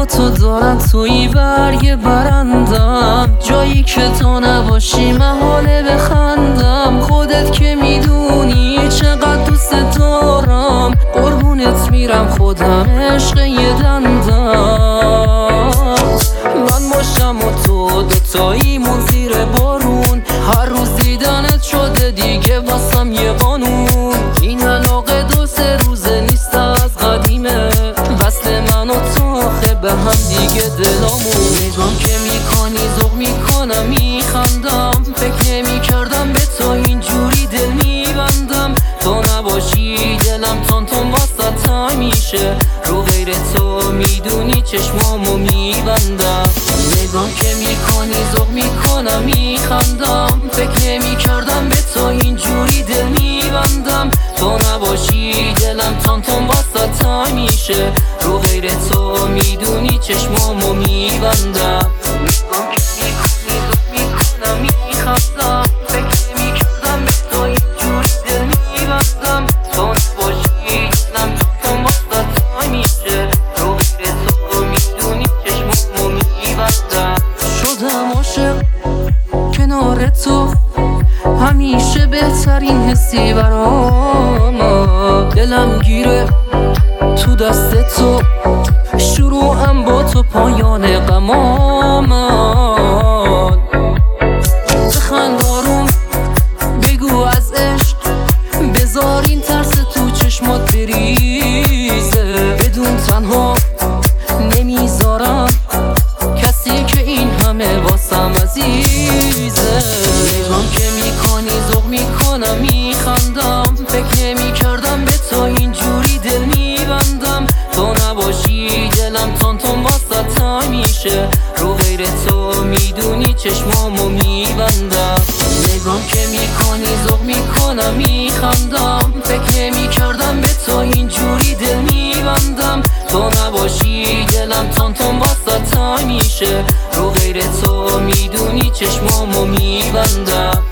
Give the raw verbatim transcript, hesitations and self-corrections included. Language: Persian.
با تو دارن توی برگ برندم، جایی که تو نباشی محاله بخندم. خودت که میدونی چقدر دوست دارم، قربونت میرم خودم عشق یه دندم. من باشم و تو دوتاییمون زیر بارون، هر روز دیدنت شده دیگه واسم یه قانون. این علاقه دو سه روزه نیست از قدیمه، وصل من و تو آخه به هم دیگه دلامون. نگام که میکنی ذوق میکنم میخندم، فکر نمی کردم به تو اینجوری دل میبندم. تو نباشی دلم تون تون واسه تنگ میشه، رو غیر تو میدونی چشمامو میبندم. نگام که میکنی ذوق میکنم میخندم، فکر نمی کردم به تو اینجوری دل میبندم. تو نباشی دلم تون تون واسه تنگ میشه، رو غیر تو میدونی چشمامو میبندم. نگام که میکنی ذوق میکنم میخندم، فکر نمی کردم به تو اینجوری دل میبندم. تو نباشی دلم تون تون واسه تنگ میشه، رو غیر تو میدونی چشمامو میبندم. شدم عاشق کنار تو، همیشه بهترین حسی برام. دلم گیره تو دست تو، شروعم با تو پایان غمام. بخند آروم بگو از عشق، بذار این ترس تو چشمات بریزه. بدون تنها نمیذارم کسی که این همه واسم عزیزه. نگام که میکنی ذوق میکنم میخندم، فکر نمی کردم به تو اینجوری دل میبندم. تو نباشی دلم تون تون واسه تنگ میشه، رو غیر تو میدونی چشمامو میبندم. نگام که میکنی ذوق میکنم میخندم، فکر نمی کردم به تو اینجوری دل میبندم. تو نباشی دلم تون تون واسه تنگ میشه، رو غیر تو میدونی چشمامو میبندم.